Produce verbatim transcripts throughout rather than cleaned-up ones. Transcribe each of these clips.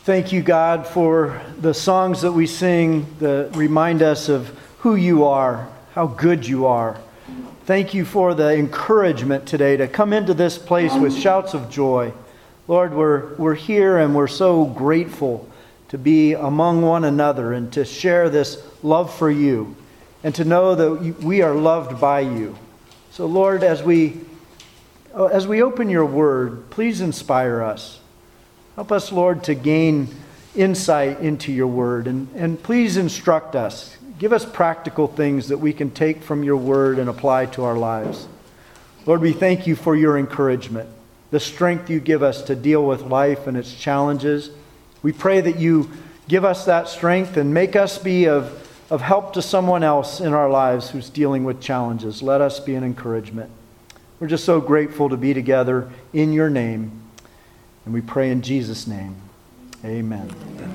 Thank you, God, for the songs that we sing that remind us of who you are, how good you are. Thank you for the encouragement today to come into this place with shouts of joy. Lord, we're, we're here and we're so grateful to be among one another and to share this love for you and to know that we are loved by you. So, Lord, as we, as we open your word, please inspire us. Help us, Lord, to gain insight into your word. And, and please instruct us. Give us practical things that we can take from your word and apply to our lives. Lord, we thank you for your encouragement, the strength you give us to deal with life and its challenges. We pray that you give us that strength and make us be of, of help to someone else in our lives who's dealing with challenges. Let us be an encouragement. We're just so grateful to be together in your name. And we pray in Jesus' name. Amen.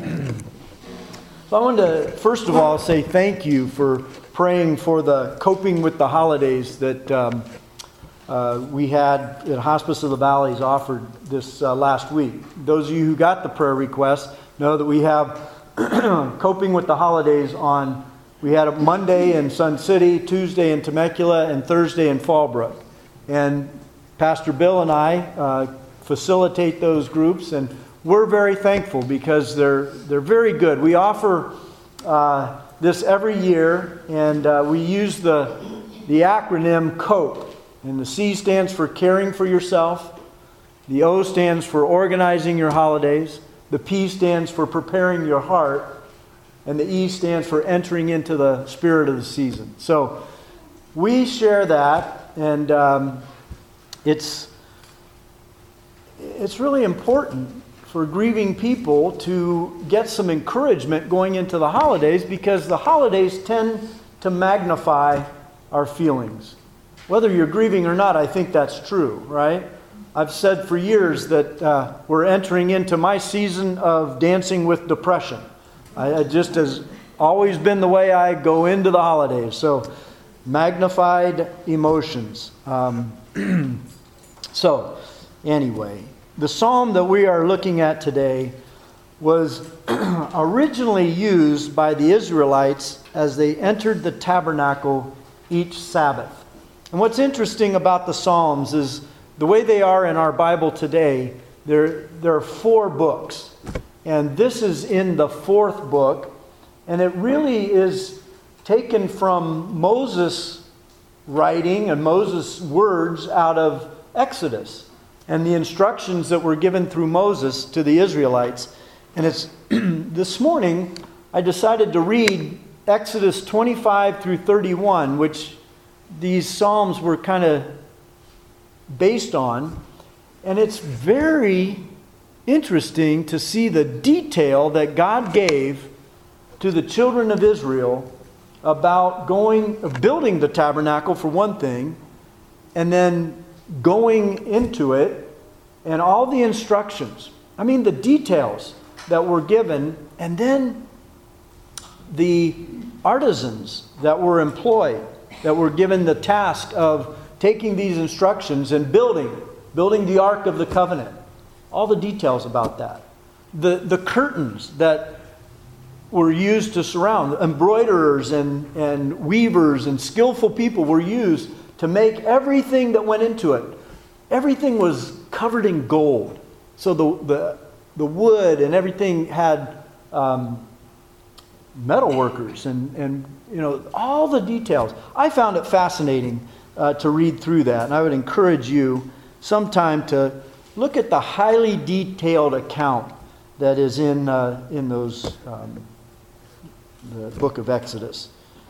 So I wanted to, first of all, say thank you for praying for the Coping with the Holidays that um, uh, we had at Hospice of the Valleys offered this uh, last week. Those of you who got the prayer request know that we have Coping with the Holidays on, we had a Monday in Sun City, Tuesday in Temecula, and Thursday in Fallbrook. And Pastor Bill and I uh, facilitate those groups, and we're very thankful because they're they're very good. We offer uh, this every year, and uh, we use the the acronym COPE, and the C stands for caring for yourself, the O stands for organizing your holidays, the P stands for preparing your heart, and the E stands for entering into the spirit of the season. So we share that, and um, it's It's really important for grieving people to get some encouragement going into the holidays because the holidays tend to magnify our feelings. Whether you're grieving or not, I think that's true, right? I've said for years that uh, we're entering into my season of dancing with depression. I, it just has always been the way I go into the holidays. So, magnified emotions. Um, so, anyway, the psalm that we are looking at today was originally used by the Israelites as they entered the tabernacle each Sabbath. And what's interesting about the Psalms is the way they are in our Bible today, there, there are four books. And this is in the fourth book. And it really is taken from Moses' writing and Moses' words out of Exodus and the instructions that were given through Moses to the Israelites. And it's this morning I decided to read Exodus twenty-five through thirty-one, which these Psalms were kind of based on. And it's very interesting to see the detail that God gave to the children of Israel about going, building the tabernacle for one thing, and then going into it, and all the instructions. I mean, the details that were given, and then the artisans that were employed, that were given the task of taking these instructions and building, building the Ark of the Covenant. All the details about that. The, the curtains that were used to surround, embroiderers and, and weavers and skillful people were used to make everything that went into it. Everything was covered in gold. So the the, the wood and everything had um, metal workers and, and you know all the details. I found it fascinating uh, to read through that. And I would encourage you sometime to look at the highly detailed account that is in, uh, in those um, the book of Exodus.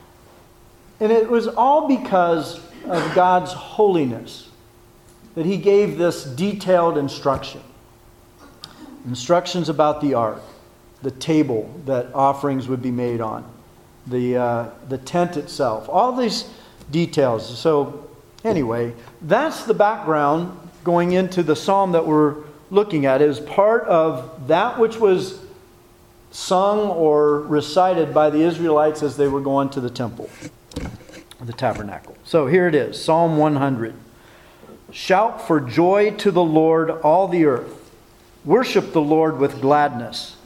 And it was all because of God's holiness that he gave this detailed instruction. Instructions about the ark, the table that offerings would be made on, the uh, the tent itself, all these details. So anyway, that's the background going into the psalm that we're looking at. It is part of that which was sung or recited by the Israelites as they were going to the temple, the tabernacle. So here it is, Psalm one hundred. Shout for joy to the Lord, all the earth. Worship the Lord with gladness.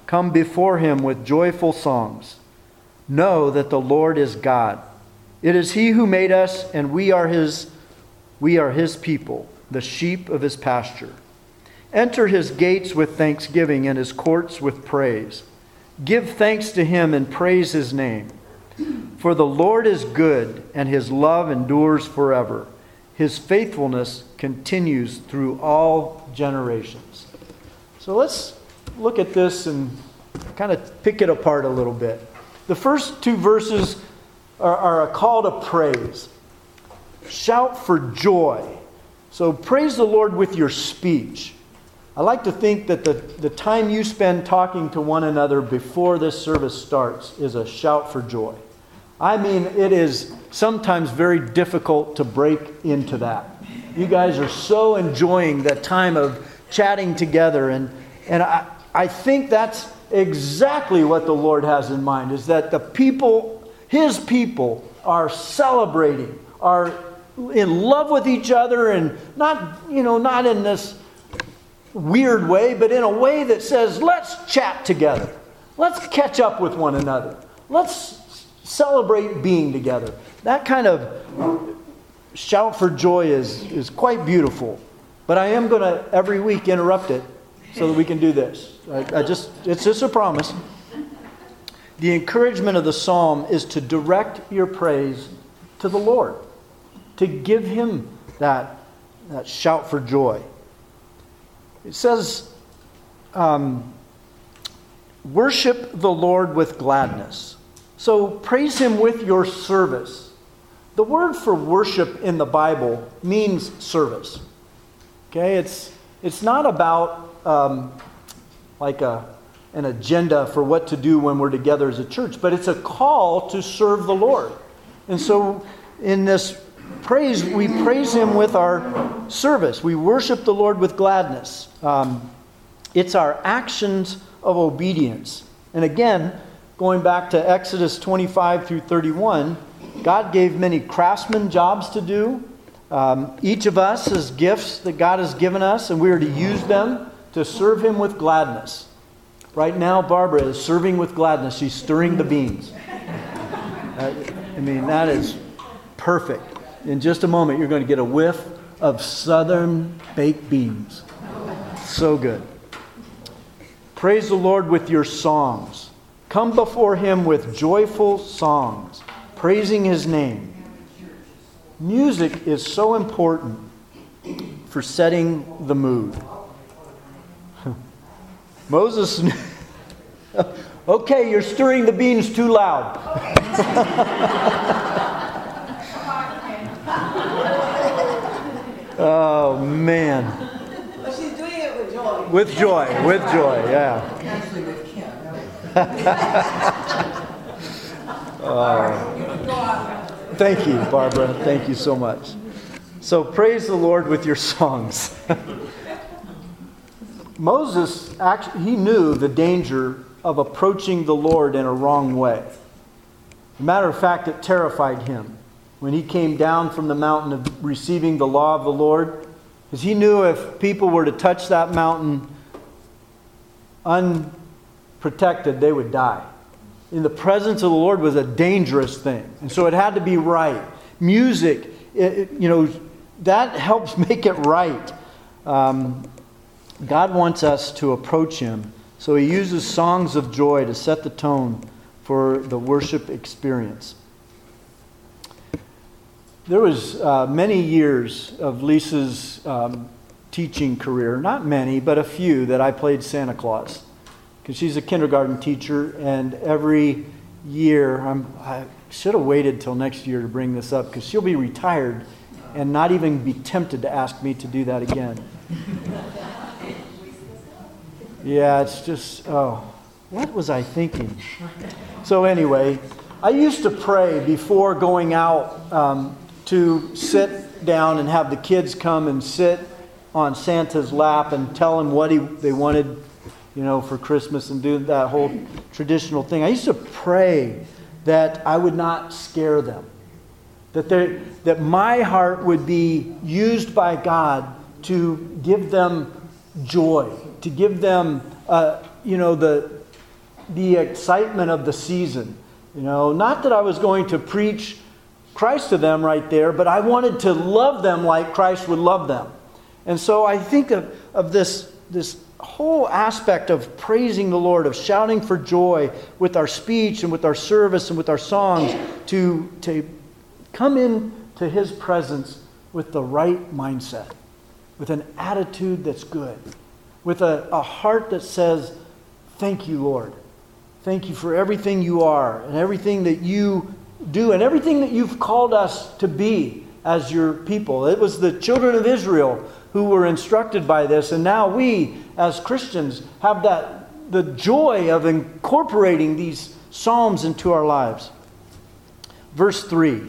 come before him with joyful songs. Know that the Lord is God. It is he who made us, and we are his, we are his people, the sheep of his pasture. Enter his gates with thanksgiving and his courts with praise. Give thanks to him and praise his name. For the Lord is good, and his love endures forever. His faithfulness continues through all generations. So let's look at this and kind of pick it apart a little bit. The first two verses are, are a call to praise. Shout for joy. So praise the Lord with your speech. I like to think that the, the time you spend talking to one another before this service starts is a shout for joy. I mean, it is sometimes very difficult to break into that. You guys are so enjoying that time of chatting together. And, and I, I think that's exactly what the Lord has in mind, is that the people, his people, are celebrating, are in love with each other, and not, you know, not in this weird way, but in a way that says, let's chat together. Let's catch up with one another. Let's celebrate being together. That kind of shout for joy is, is quite beautiful. But I am going to every week interrupt it so that we can do this. I, I just it's just a promise. The encouragement of the psalm is to direct your praise to the Lord, to give him that, that shout for joy. It says, um, worship the Lord with gladness. So praise him with your service. The word for worship in the Bible means service. Okay, it's it's not about um, like a an agenda for what to do when we're together as a church, but it's a call to serve the Lord. And so in this praise, we praise him with our service. We worship the Lord with gladness. Um, it's our actions of obedience. And again, going back to Exodus twenty-five through thirty-one, God gave many craftsmen jobs to do. Um, each of us has gifts that God has given us, and we are to use them to serve him with gladness. Right now, Barbara is serving with gladness. She's stirring the beans. Uh, I mean, that is perfect. In just a moment, you're going to get a whiff of southern baked beans. So good. Praise the Lord with your songs. Come before him with joyful songs, praising his name. Music is so important for setting the mood. Moses, okay, you're stirring the beans too loud. Oh, man. But she's doing it with joy. With joy, with joy, yeah. Actually with Kim. uh, thank you, Barbara. Thank you so much. So praise the Lord with your songs. Moses, actually, he knew the danger of approaching the Lord in a wrong way. As a matter of fact, it terrified him when he came down from the mountain of receiving the law of the Lord, because he knew if people were to touch that mountain unprotected, they would die. In the presence of the Lord was a dangerous thing, and so it had to be right. Music, it, it, you know, that helps make it right. Um, God wants us to approach him, so he uses songs of joy to set the tone for the worship experience. There was uh, many years of Lisa's um, teaching career, not many, but a few, that I played Santa Claus. Because she's a kindergarten teacher, and every year, I'm, I should have waited till next year to bring this up, because she'll be retired and not even be tempted to ask me to do that again. Yeah, it's just, oh, what was I thinking? So anyway, I used to pray before going out um, to sit down and have the kids come and sit on Santa's lap and tell him what he, they wanted, you know, for Christmas, and do that whole traditional thing. I used to pray that I would not scare them, that they, that my heart would be used by God to give them joy, to give them, uh, you know, the the excitement of the season. You know, not that I was going to preach Christ to them right there, but I wanted to love them like Christ would love them. And so I think of, of this, this whole aspect of praising the Lord, of shouting for joy with our speech and with our service and with our songs, to, to come into His presence with the right mindset, with an attitude that's good, with a, a heart that says, thank you, Lord. Thank you for everything you are and everything that you do and everything that you've called us to be as your people. It was the children of Israel who were instructed by this, and now we as Christians have that the joy of incorporating these psalms into our lives. Verse three.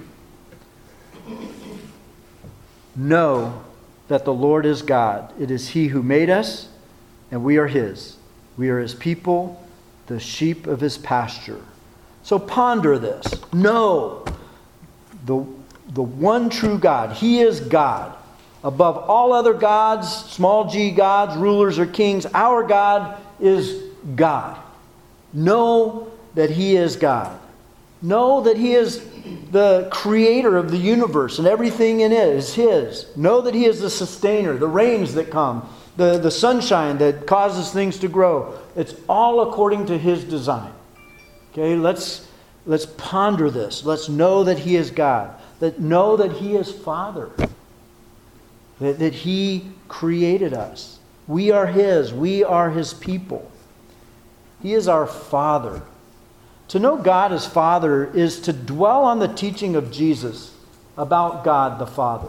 Know that the Lord is God. It is He who made us, and we are His. We are His people, the sheep of His pasture. So ponder this. Know the, the one true God. He is God. Above all other gods, small g gods, rulers or kings, our God is God. Know that He is God. Know that He is the creator of the universe and everything in it is His. Know that He is the sustainer, the rains that come, the, the sunshine that causes things to grow. It's all according to His design. Okay, let's, let's ponder this. Let's know that He is God. That know that He is Father. That, that He created us. We are His. We are His people. He is our Father. To know God as Father is to dwell on the teaching of Jesus about God the Father.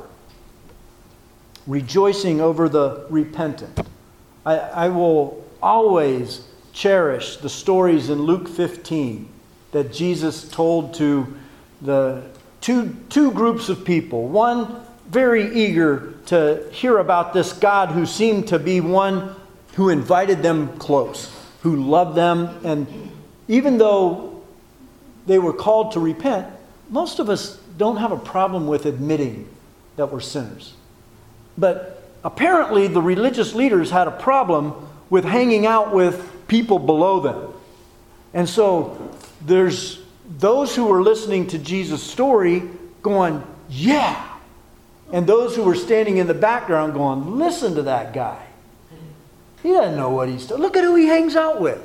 Rejoicing over the repentant. I, I will always cherish the stories in Luke fifteen that Jesus told to the two, two groups of people. One very eager to hear about this God who seemed to be one who invited them close, who loved them, and even though they were called to repent, most of us don't have a problem with admitting that we're sinners. But apparently the religious leaders had a problem with hanging out with people below them. And so there's those who were listening to Jesus' story going, yeah. And those who were standing in the background going, listen to that guy. He doesn't know what he's doing. Look at who he hangs out with.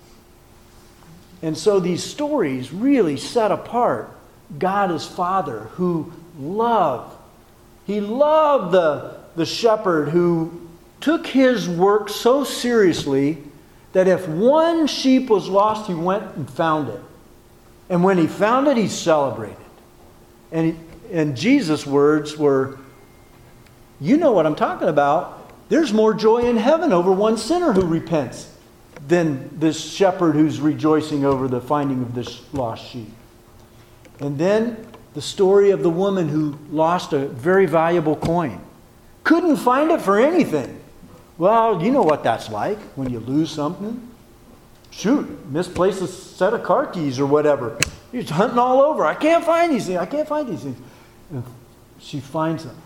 And so these stories really set apart God as Father who loved. He loved the, the shepherd who took his work so seriously that if one sheep was lost, he went and found it. And when he found it, he celebrated. And, he, and Jesus' words were, you know what I'm talking about. There's more joy in heaven over one sinner who repents than this shepherd who's rejoicing over the finding of this lost sheep. And then the story of the woman who lost a very valuable coin. Couldn't find it for anything. Well, you know what that's like when you lose something. Shoot, misplace a set of car keys or whatever. He's hunting all over. I can't find these things. I can't find these things. And she finds them.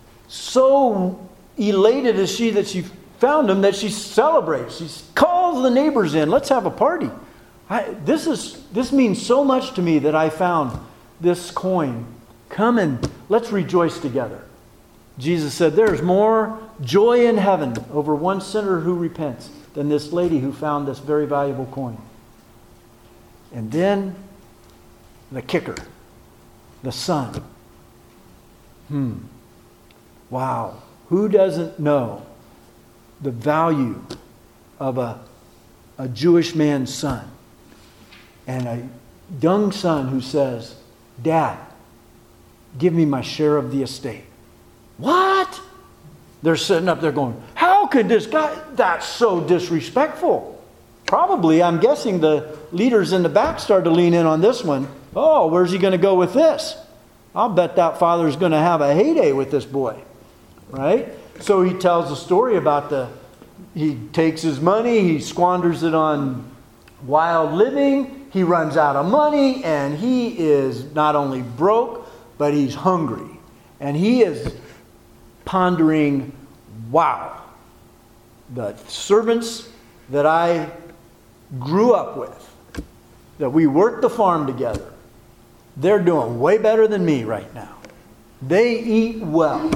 So elated is she that she found them that she celebrates. She calls the neighbors in. Let's have a party. I, this is this means so much to me that I found this coin. Come and let's rejoice together. Jesus said, there's more joy in heaven over one sinner who repents than this lady who found this very valuable coin. And then the kicker, the son. Hmm. Wow. Who doesn't know the value of a, a Jewish man's son? And a young son who says, Dad, give me my share of the estate. What? They're sitting up there going, how could this guy? That's so disrespectful. Probably, I'm guessing the leaders in the back started to lean in on this one. Oh, where's he going to go with this? I'll bet that father's going to have a heyday with this boy. Right? So he tells a story about the, he takes his money, he squanders it on wild living, he runs out of money, and he is not only broke, but he's hungry. And he is pondering, wow, the servants that I grew up with, that we worked the farm together, they're doing way better than me right now. They eat well.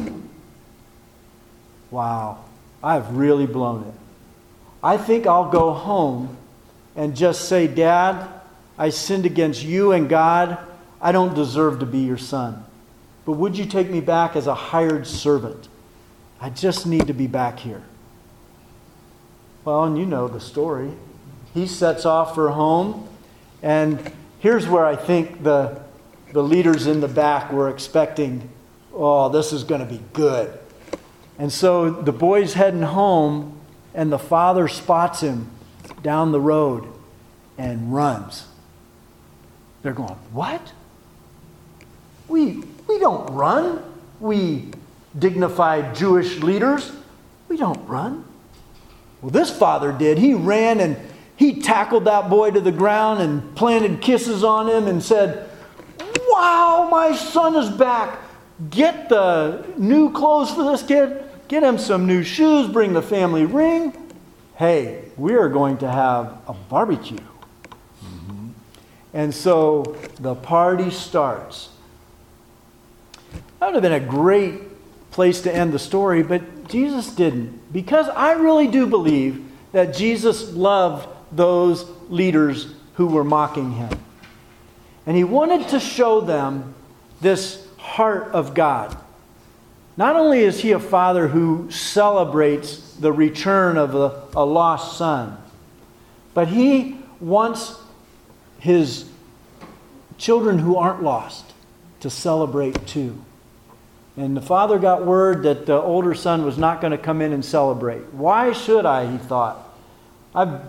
Wow, I've really blown it. I think I'll go home and just say, Dad, I sinned against you and God. I don't deserve to be your son. But would you take me back as a hired servant? I just need to be back here. Well, and you know the story. He sets off for home. And here's where I think the, the leaders in the back were expecting, oh, this is going to be good. And so the boy's heading home, and the father spots him down the road and runs. They're going, what? We, we don't run. We dignified Jewish leaders, we don't run. Well, this father did. He ran and he tackled that boy to the ground and planted kisses on him and said, wow, my son is back. Get the new clothes for this kid. Get him some new shoes. Bring the family ring. Hey, we are going to have a barbecue. Mm-hmm. And so the party starts. That would have been a great place to end the story, but Jesus didn't. Because I really do believe that Jesus loved those leaders who were mocking him. And he wanted to show them this heart of God. Not only is he a father who celebrates the return of a, a lost son, but he wants his children who aren't lost to celebrate too. And the father got word that the older son was not going to come in and celebrate. Why should I, he thought. I've,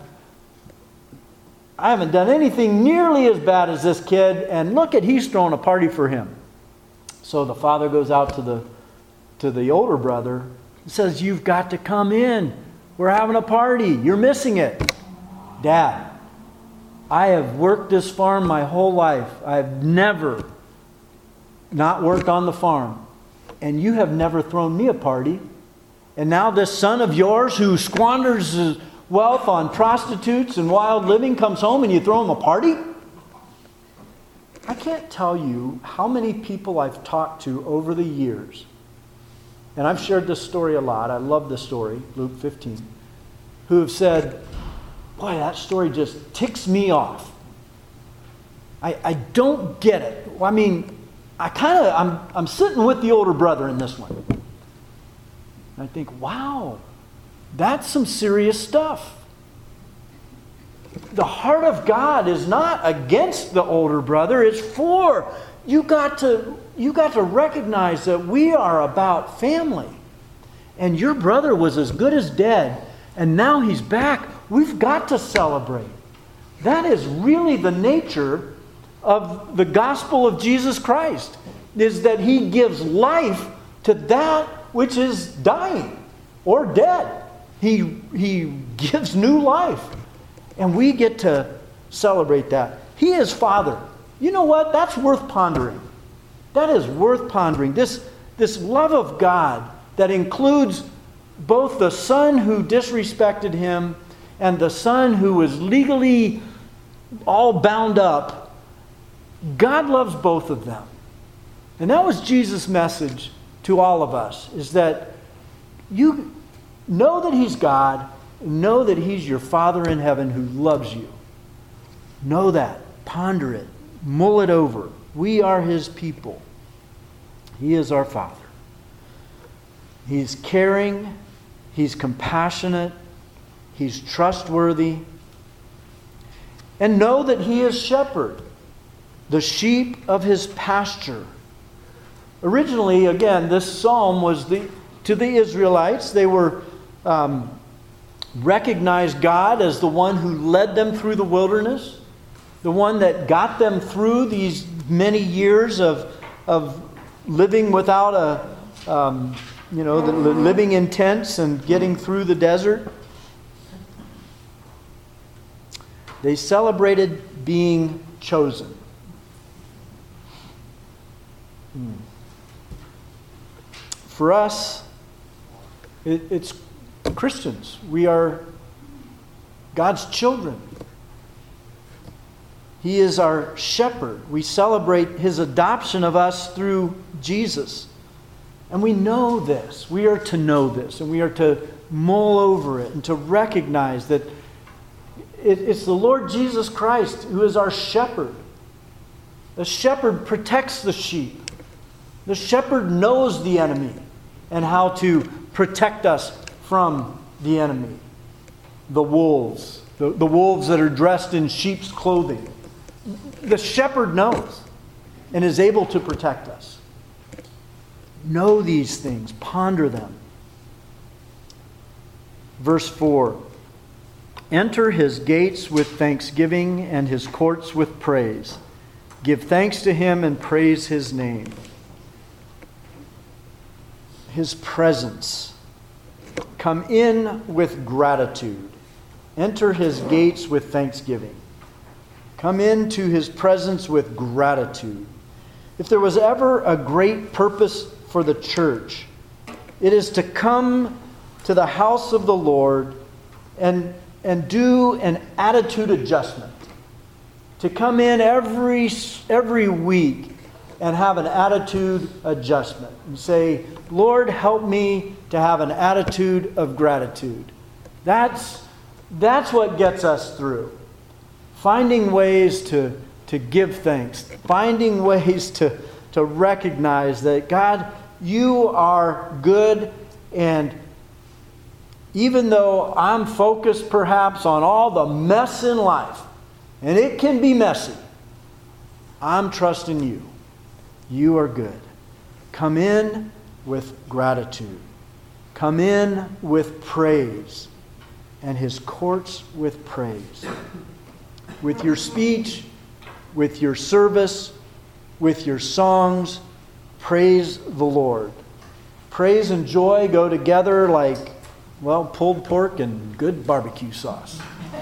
I haven't done anything nearly as bad as this kid, and look at, he's throwing a party for him. So the father goes out to the, to the older brother and says, you've got to come in. We're having a party. You're missing it. Dad, I have worked this farm my whole life. I've never not worked on the farm. And you have never thrown me a party. And now this son of yours who squanders his wealth on prostitutes and wild living comes home and you throw him a party? I can't tell you how many people I've talked to over the years. And I've shared this story a lot. I love this story, Luke fifteen. Who have said, boy, that story just ticks me off. I, I don't get it. I mean, I kind of, I'm, I'm sitting with the older brother in this one. And I think, wow, that's some serious stuff. The heart of God is not against the older brother, it's for. You got to, you got to recognize that we are about family. And your brother was as good as dead, and now he's back. We've got to celebrate. That is really the nature of the gospel of Jesus Christ, is that he gives life to that which is dying or dead. He, he gives new life. And we get to celebrate that. He is Father. You know what? That's worth pondering. That is worth pondering. This, this love of God that includes both the son who disrespected him and the son who was legally all bound up. God loves both of them. And that was Jesus' message to all of us, is that you know that he's God, know that he's your Father in heaven who loves you. Know that. Ponder it. Mull it over. We are his people. He is our Father. He's caring. He's compassionate. He's trustworthy. And know that he is shepherd, the sheep of his pasture. Originally, again, this psalm was the, to the Israelites. They were um, recognized God as the one who led them through the wilderness, the one that got them through these many years of, of living without a, um, you know, the, living in tents and getting through the desert. They celebrated being chosen. Hmm. For us, it, it's Christians. We are God's children. He is our shepherd. We celebrate His adoption of us through Jesus. And we know this. We are to know this. And we are to mull over it and to recognize that it's the Lord Jesus Christ who is our shepherd. The shepherd protects the sheep. The shepherd knows the enemy and how to protect us from the enemy. The wolves. The, the wolves that are dressed in sheep's clothing. The shepherd knows and is able to protect us. Know these things. Ponder them. Verse four. Enter His gates with thanksgiving and His courts with praise. Give thanks to Him and praise His name. His presence. Come in with gratitude. Enter His gates with thanksgiving. Come into His presence with gratitude. If there was ever a great purpose for the church, it is to come to the house of the Lord and, and do an attitude adjustment. To come in every, every week and have an attitude adjustment and say, Lord, help me to have an attitude of gratitude. That's, that's what gets us through. Finding ways to, to give thanks. Finding ways to, to recognize that, God, You are good, and even though I'm focused perhaps on all the mess in life, and it can be messy, I'm trusting You. You are good. Come in with gratitude. Come in with praise, and His courts with praise. With your speech, with your service, with your songs, praise the Lord. Praise and joy go together like, well, pulled pork and good barbecue sauce.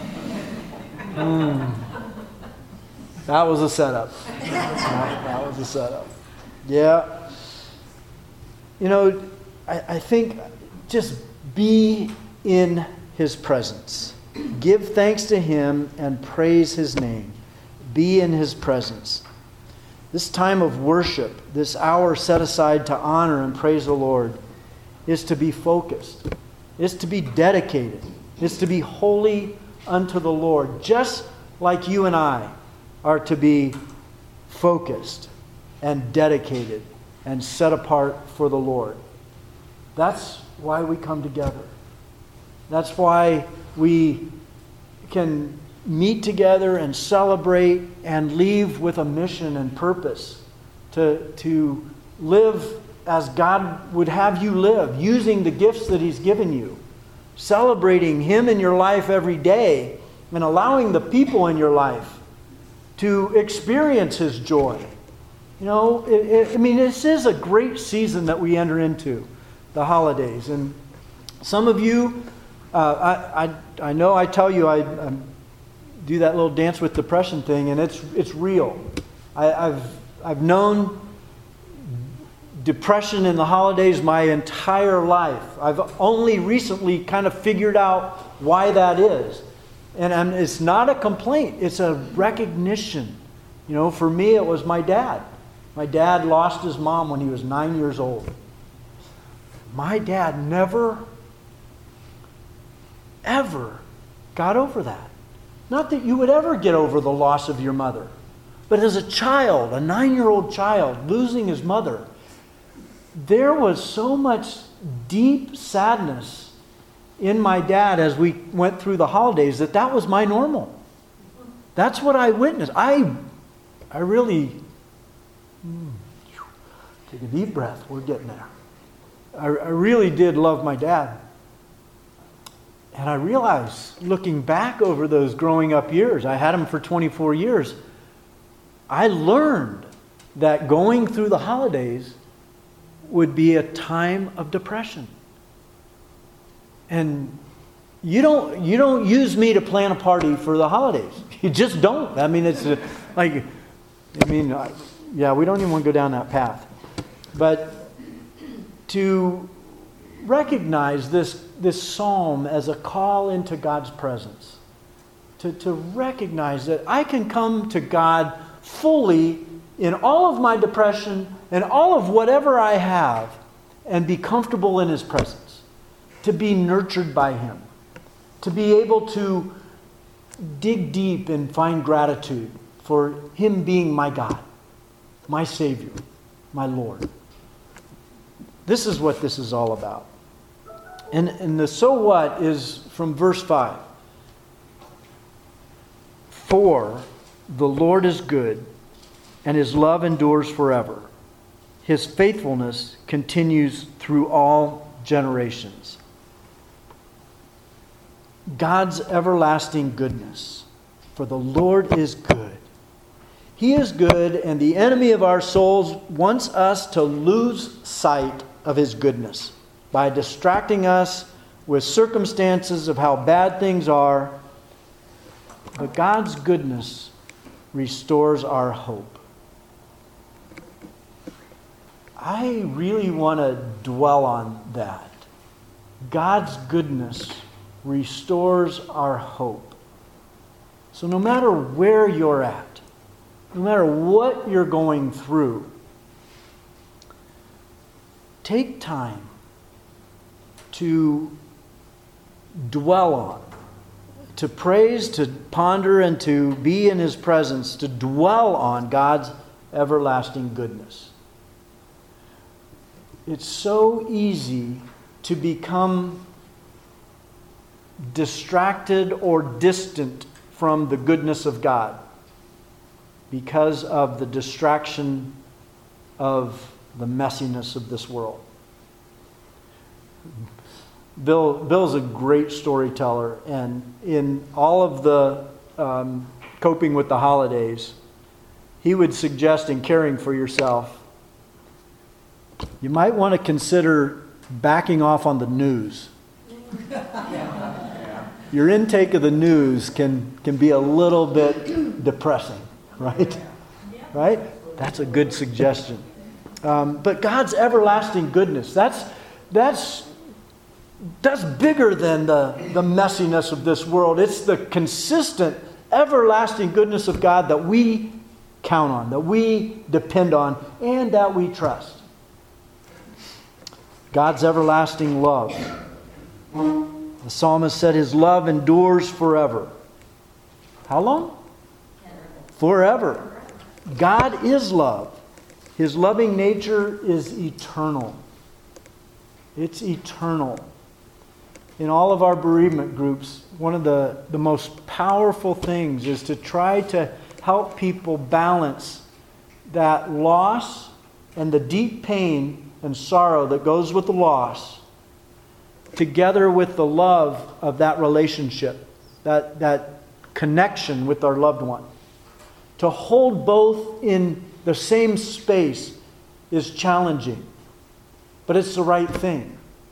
Mm. That was a setup. That, that was a setup. Yeah. You know, I, I think just be in His presence. Give thanks to Him and praise His name. Be in His presence. This time of worship, this hour set aside to honor and praise the Lord, is to be focused. Is to be dedicated. Is to be holy unto the Lord. Just like you and I are to be focused and dedicated and set apart for the Lord. That's why we come together. That's why we can meet together and celebrate and leave with a mission and purpose to, to live as God would have you live, using the gifts that He's given you, celebrating Him in your life every day, and allowing the people in your life to experience His joy. You know, it, it, I mean, this is a great season that we enter into, the holidays. And some of you, uh, I, I I know I tell you I, I do that little dance with depression thing, and it's it's real. I, I've I've known depression in the holidays my entire life. I've only recently kind of figured out why that is. And, and it's not a complaint. It's a recognition. You know, for me, it was my dad. My dad lost his mom when he was nine years old. My dad never, ever got over that. Not that you would ever get over the loss of your mother. But as a child, a nine-year-old child, losing his mother, there was so much deep sadness in my dad as we went through the holidays that that was my normal. That's what I witnessed. I, I really, mm, take a deep breath. We're getting there. I, I really did love my dad. And I realized, looking back over those growing up years, I had him for twenty-four years, I learned that going through the holidays would be a time of depression. And you don't you don't use me to plan a party for the holidays. You just don't. I mean, it's a, like, I mean, I, yeah, we don't even want to go down that path. But to recognize this this psalm as a call into God's presence, To, to recognize that I can come to God fully in all of my depression and all of whatever I have and be comfortable in His presence. To be nurtured by Him. To be able to dig deep and find gratitude for Him being my God, my Savior, my Lord. This is what this is all about. And, and the so what is from verse five. For the Lord is good, and His love endures forever. His faithfulness continues through all generations. God's everlasting goodness. For the Lord is good. He is good, and the enemy of our souls wants us to lose sight of His goodness by distracting us with circumstances of how bad things are. But God's goodness restores our hope. I really want to dwell on that. God's goodness restores our hope. So no matter where you're at, no matter what you're going through, take time to dwell on, to praise, to ponder, and to be in His presence, to dwell on God's everlasting goodness. It's so easy to become distracted or distant from the goodness of God because of the distraction of the messiness of this world. Bill Bill's a great storyteller, and in all of the um, coping with the holidays, he would suggest in caring for yourself, you might want to consider backing off on the news. Your intake of the news can, can be a little bit depressing, right? Right? That's a good suggestion. Um, but God's everlasting goodness, that's that's that's bigger than the, the messiness of this world. It's the consistent, everlasting goodness of God that we count on, that we depend on, and that we trust. God's everlasting love. The psalmist said His love endures forever. How long? Forever. God is love. His loving nature is eternal. It's eternal. In all of our bereavement groups, one of the, the most powerful things is to try to help people balance that loss and the deep pain and sorrow that goes with the loss together with the love of that relationship, that, that connection with our loved one. To hold both in the same space is challenging, but it's the right thing.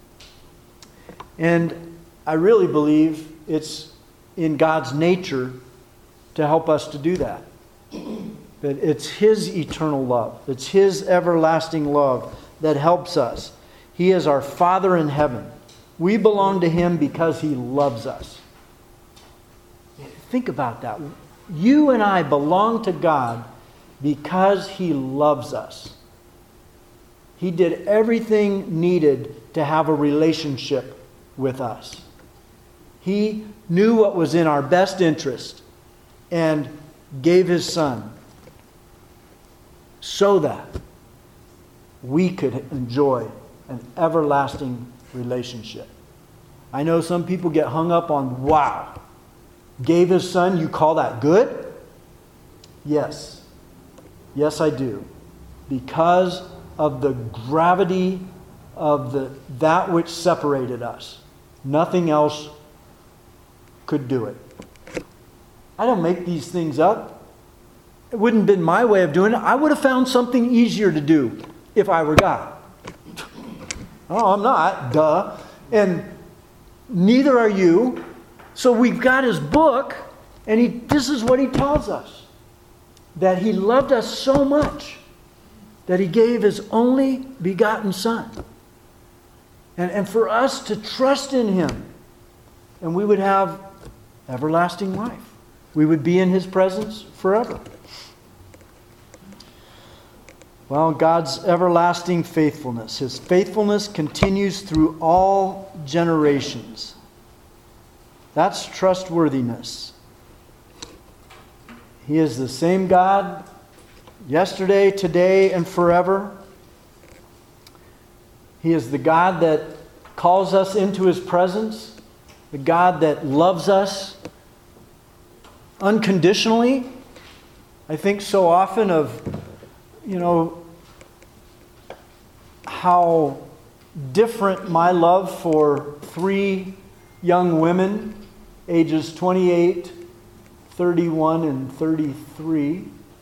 And I really believe it's in God's nature to help us to do that. That it's His eternal love, it's His everlasting love that helps us. He is our Father in heaven. We belong to Him because He loves us. Think about that. You and I belong to God because He loves us. He did everything needed to have a relationship with us. He knew what was in our best interest and gave His Son so that we could enjoy an everlasting relationship. I know some people get hung up on, wow, gave His Son, you call that good? Yes. Yes, I do. Because of the gravity of the that which separated us. Nothing else could do it. I don't make these things up. It wouldn't have been my way of doing it. I would have found something easier to do if I were God. Oh, I'm not. Duh. And neither are you. So we've got His book, and he, this is what He tells us. That He loved us so much that He gave His only begotten Son. And, and for us to trust in Him, and we would have everlasting life. we would be in His presence forever. Well, God's everlasting faithfulness. His faithfulness continues through all generations. That's trustworthiness. He is the same God yesterday, today, and forever. He is the God that calls us into His presence, the God that loves us unconditionally. I think so often of, you know, how different my love for three young women, ages twenty-eight, thirty-one, and thirty-three,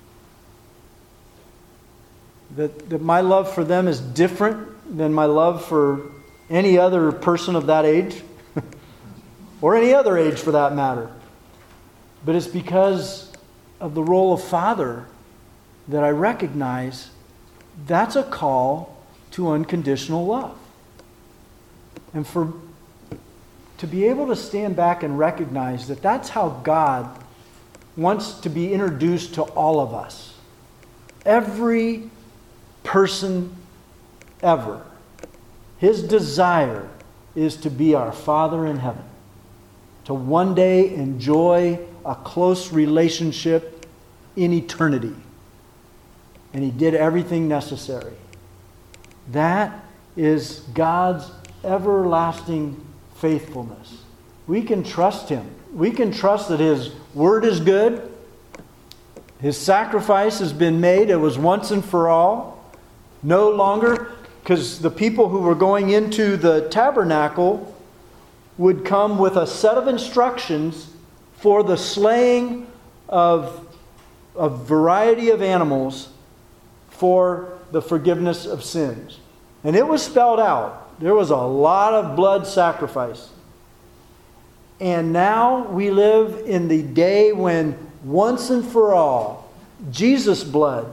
that, that my love for them is different than my love for any other person of that age, or any other age for that matter. But it's because of the role of father that I recognize that's a call to unconditional love. And for to be able to stand back and recognize that that's how God wants to be introduced to all of us. Every person ever. His desire is to be our Father in heaven. To one day enjoy a close relationship in eternity. And He did everything necessary. That is God's everlasting faithfulness. We can trust Him. We can trust that His word is good. His sacrifice has been made. It was once and for all. No longer, because the people who were going into the tabernacle would come with a set of instructions for the slaying of a variety of animals for the forgiveness of sins. And it was spelled out. There was a lot of blood sacrifice. And now we live in the day when once and for all, Jesus' blood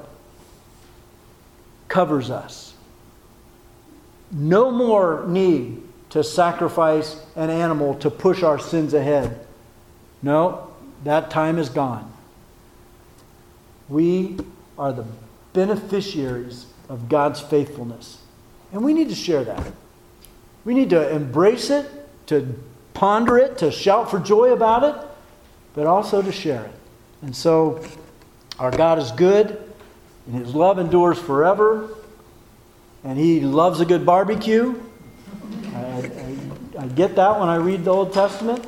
covers us. No more need to sacrifice an animal to push our sins ahead. No, that time is gone. We are the beneficiaries of God's faithfulness. And we need to share that. We need to embrace it, to ponder it, to shout for joy about it, but also to share it. And so, our God is good, and His love endures forever, and He loves a good barbecue. I, I, I get that when I read the Old Testament.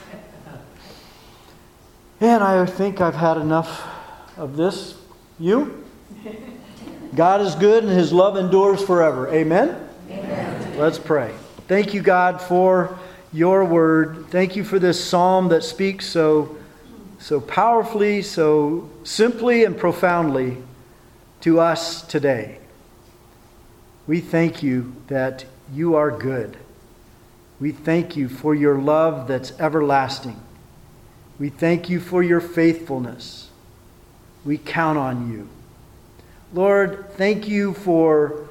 And I think I've had enough of this. You? God is good and His love endures forever. Amen? Amen. Let's pray. Thank you, God, for your word. Thank you for this psalm that speaks so, so powerfully, so simply and profoundly to us today. We thank you that you are good. We thank you for your love that's everlasting. We thank you for your faithfulness. We count on you. Lord, thank you for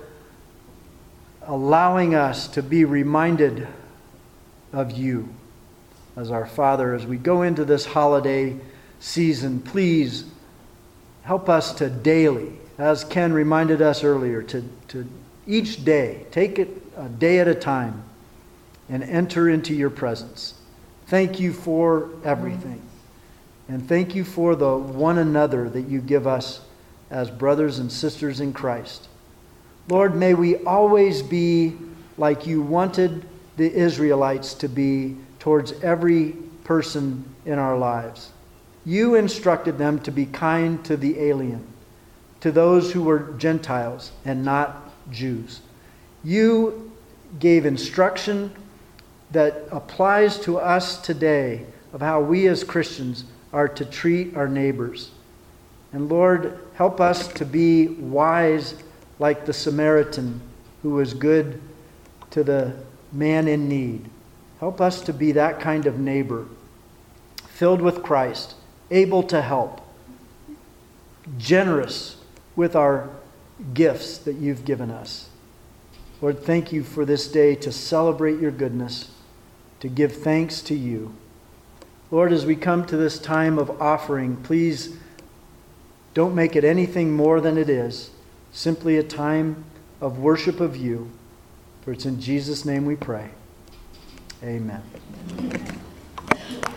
allowing us to be reminded of you as our Father. As we go into this holiday season, please help us to daily, as Ken reminded us earlier, to, to each day, take it a day at a time and enter into your presence. Thank you for everything. And thank you for the one another that you give us as brothers and sisters in Christ. Lord, may we always be like you wanted the Israelites to be towards every person in our lives. You instructed them to be kind to the alien, to those who were Gentiles and not Jews. You gave instruction that applies to us today of how we as Christians are to treat our neighbors. And Lord, help us to be wise like the Samaritan who was good to the man in need. Help us to be that kind of neighbor, filled with Christ, able to help, generous with our gifts that you've given us. Lord, thank you for this day to celebrate your goodness, to give thanks to you. Lord, as we come to this time of offering, please don't make it anything more than it is. Simply a time of worship of you. For it's in Jesus' name we pray. Amen.